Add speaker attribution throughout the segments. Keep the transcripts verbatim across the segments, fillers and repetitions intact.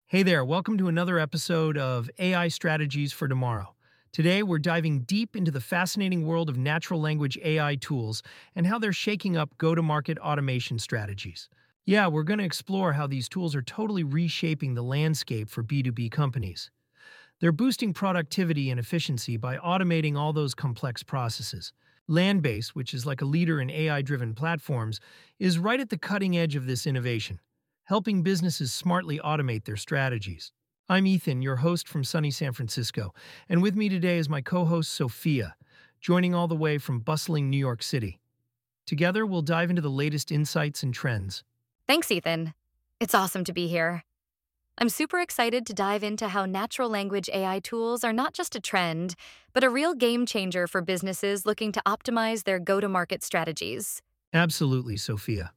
Speaker 1: Hey there, welcome to another episode of A I Strategies for Tomorrow. Today, we're diving deep into the fascinating world of natural language A I tools and how they're shaking up go to market automation strategies. Yeah, we're going to explore how these tools are totally reshaping the landscape for B two B companies. They're boosting productivity and efficiency by automating all those complex processes. Landbase, which is like a leader in A I driven platforms, is right at the cutting edge of this innovation, helping businesses smartly automate their strategies. I'm Ethan, your host from sunny San Francisco, and with me today is my co host Sophia, joining all the way from bustling New York City. Together, we'll dive into the latest insights and trends.
Speaker 2: Thanks, Ethan. It's awesome to be here. I'm super excited to dive into how natural language A I tools are not just a trend, but a real game changer for businesses looking to optimize their go-to-market strategies.
Speaker 1: Absolutely, Sophia.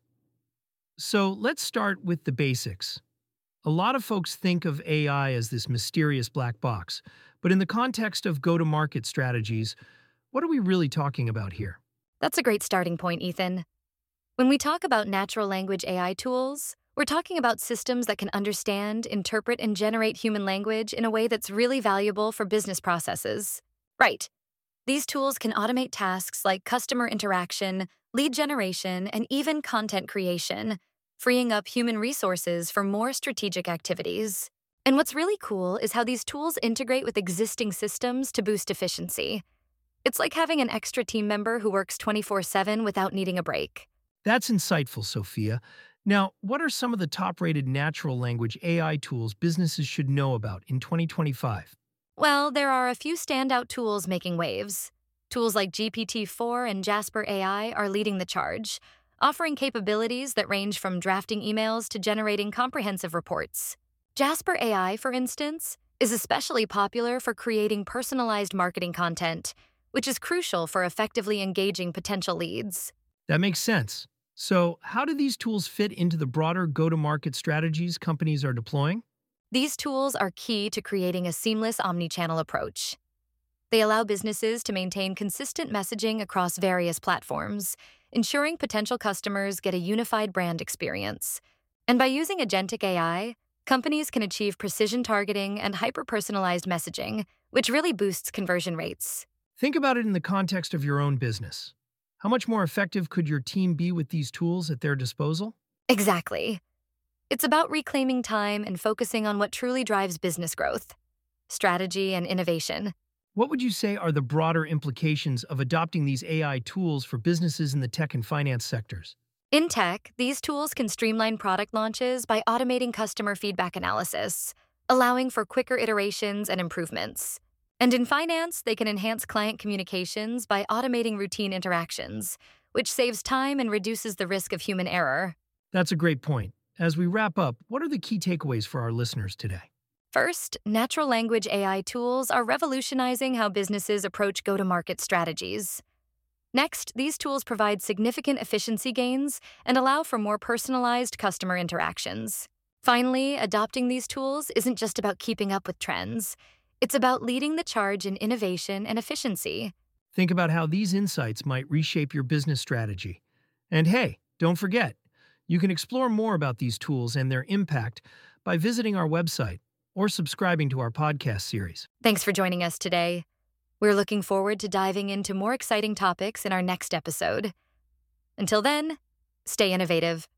Speaker 1: So let's start with the basics. A lot of folks think of A I as this mysterious black box, but in the context of go to market strategies, what are we really talking about here?
Speaker 2: That's a great starting point, Ethan. When we talk about natural language A I tools, we're talking about systems that can understand, interpret, and generate human language in a way that's really valuable for business processes. Right. These tools can automate tasks like customer interaction, lead generation, and even content creation, freeing up human resources for more strategic activities. And what's really cool is how these tools integrate with existing systems to boost efficiency. It's like having an extra team member who works twenty-four seven without needing a break.
Speaker 1: That's insightful, Sophia. Now, what are some of the top rated natural language A I tools businesses should know about in twenty twenty-five?
Speaker 2: Well, there are a few standout tools making waves. Tools like G P T four and Jasper A I are leading the charge, offering capabilities that range from drafting emails to generating comprehensive reports. Jasper A I, for instance, is especially popular for creating personalized marketing content, which is crucial for effectively engaging potential leads.
Speaker 1: That makes sense. So, how do these tools fit into the broader go to market strategies companies are deploying?
Speaker 2: These tools are key to creating a seamless omnichannel approach. They allow businesses to maintain consistent messaging across various platforms, ensuring potential customers get a unified brand experience. And by using agentic A I, companies can achieve precision targeting and hyper-personalized messaging, which really boosts conversion rates.
Speaker 1: Think about it in the context of your own business. How much more effective could your team be with these tools at their disposal?
Speaker 2: Exactly. It's about reclaiming time and focusing on what truly drives business growth, strategy, and innovation.
Speaker 1: What would you say are the broader implications of adopting these A I tools for businesses in the tech and finance sectors?
Speaker 2: In tech, these tools can streamline product launches by automating customer feedback analysis, allowing for quicker iterations and improvements. And in finance, they can enhance client communications by automating routine interactions, which saves time and reduces the risk of human error.
Speaker 1: That's a great point. As we wrap up, what are the key takeaways for our listeners today?
Speaker 2: First, natural language A I tools are revolutionizing how businesses approach go-to-market strategies. Next, these tools provide significant efficiency gains and allow for more personalized customer interactions. Finally, adopting these tools isn't just about keeping up with trends. It's about leading the charge in innovation and efficiency.
Speaker 1: Think about how these insights might reshape your business strategy. And hey, don't forget, you can explore more about these tools and their impact by visiting our website or subscribing to our podcast series.
Speaker 2: Thanks for joining us today. We're looking forward to diving into more exciting topics in our next episode. Until then, stay innovative.